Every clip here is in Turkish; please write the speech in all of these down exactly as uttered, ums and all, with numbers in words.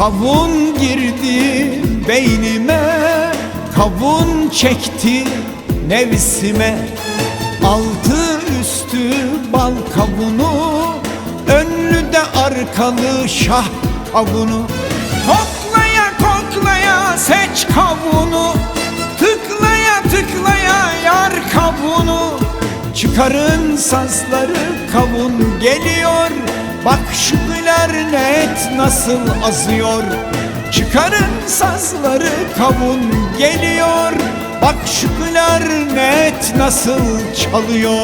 Kavun girdi beynime, kavun çekti nefsime. Altı üstü bal kavunu, önlü de arkalı şah kavunu. Koklaya koklaya seç kavunu, tıklaya tıklaya yar kavunu. Çıkarın sazları, kavun geliyor, bak şu klarnet nasıl azıyor. Çıkarın sazları, kavun geliyor, bak şu klarnet nasıl çalıyor.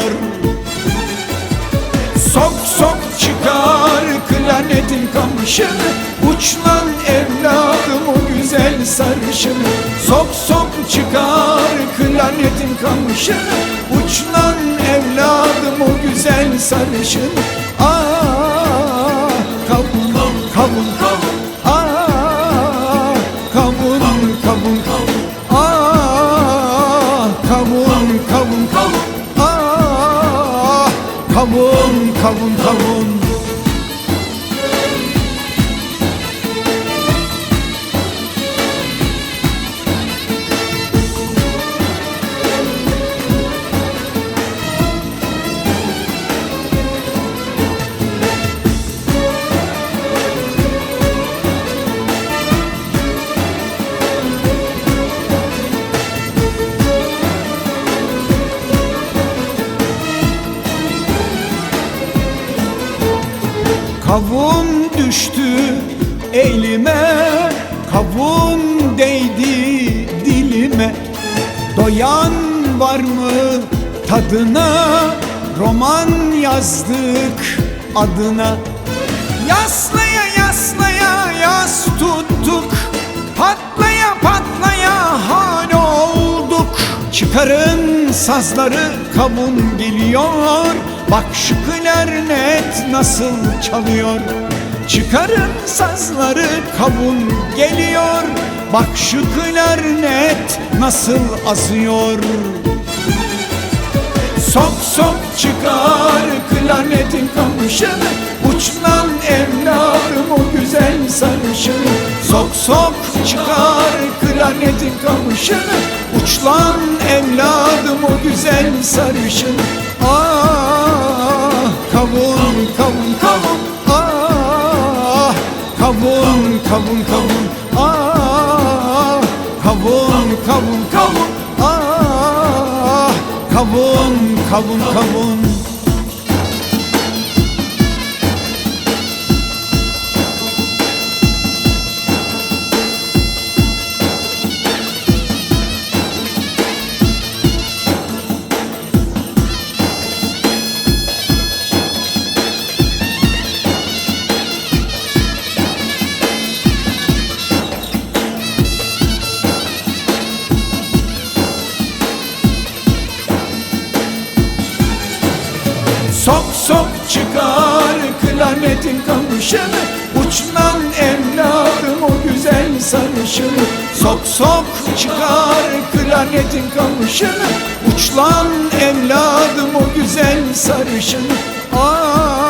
Sok sok çıkar klarnetin kamışını, uç lan evladım o güzel sarışını. Sok sok çıkar klarnetin kamışını, uç lan evladım o güzel sarışını. Ah kavun kavun kavun, ah kavun kavun kavun, ah kavun kavun kavun, ah kavun kavun kavun. Kavun düştü elime, kavun değdi dilime. Doyan var mı tadına, roman yazdık adına. Yaslaya yaslaya yas tuttuk, patlaya patlaya hane olduk. Çıkarın sazları, kavun geliyor, bak şu klarnet nasıl çalıyor. Çıkarın sazları, kavun geliyor, bak şu klarnet nasıl azıyor. Sok sok çıkar klarnetin kamışını, uç lan evladım o güzel sarışını. Sok sok çıkar klarnetin kamışını, uç lan evladım o güzel sarışını. Ah kavun kavun kavun, ah kavun kavun kavun, ah kavun kavun kavun, ah kavun kavun kavun. Sok sok çıkar klarnetin kamışını, uç lan evladım o güzel sarışını. Sok sok çıkar klarnetin kamışını, uç lan evladım o güzel sarışını. Ah